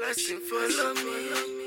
Blessing follow me.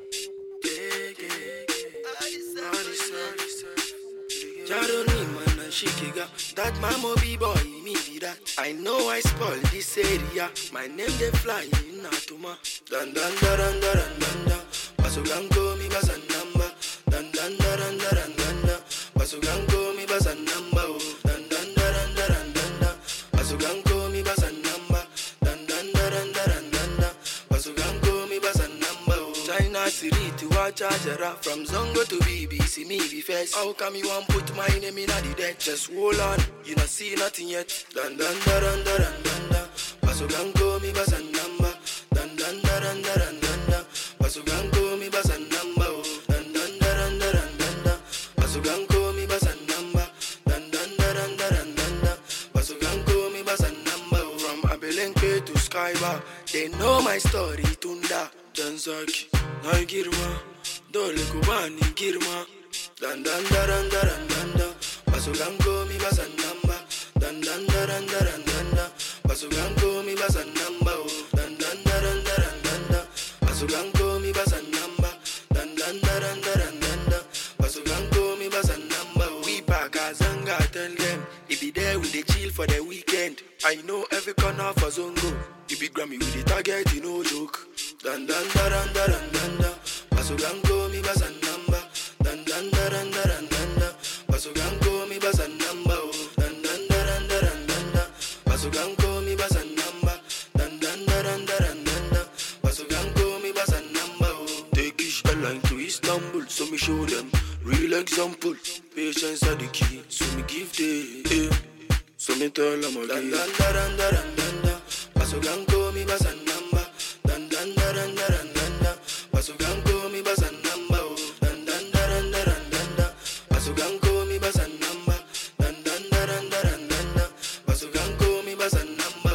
Jaroni man and Shikiga. That mamo B-boy, me be that. I know I spoil this area. My name they fly in Natuma. Dan dan daran daran danda. Basugango mi basan namba. Dan dan daran daran danda. Basugango mi basan namba. Dan dan daran daran danda. Basugango mi basan namba. Dan dan daran daran danda. Basugango mi basan namba. China City to a charger from Zongo to BBC, me be first. How come you want put my name in the deck? Just hold on, you not see nothing yet. Dan dan daran daran danda. Basugango mi basan namba. Dan dan daran daran danda. Basugango mi basan namba. Dan dan daran daran danda. Basugango mi basan namba. Dan dan daran daran danda. Basugango mi basan namba. From Abelenke to Skybar, they know my story. Tunda, Danzaki, Nai Girma, Dole Kubani Girma. Dan dan daran daran danda. Basugango mi basan namba. Dan dan daran daran danda. Basugango mi basan namba. Dan dan daran daran danda. Basugango mi basan namba. Dan dan daran daran danda. Basugango mi basan namba. We back as Zanga tell them. If be there we dey chill for the weekend. I know every corner for Zongo. You be Grammy with the target, you no joke. Dan dan daran daran danda. Basugango mi basan namba. Dan dan daran daran danda. Basugango mi basan namba. Dan dan daran daran danda. Basugango mi basan namba. Dan dan daran daran danda. Basugango mi basan namba. Turkish airline to Istanbul, so me show them real example. Patience are the key, so me give them. So me tell them again. Dan dan daran daran danda. Basugango mi basan namba. Dan dan daran daran danda. Basugango mi basan namba. Dan dan daran daran danda. Basugango mi basan namba. Dan dan daran daran danda. Basugango mi basan namba.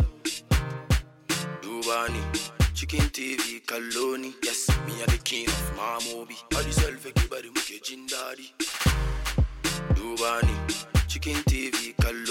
Dubani, Chicken TV, Kaloni. Yes, me are the king of Mamobi. I deserve everybody muke jindadi. Dubani, Chicken TV, Kaloni.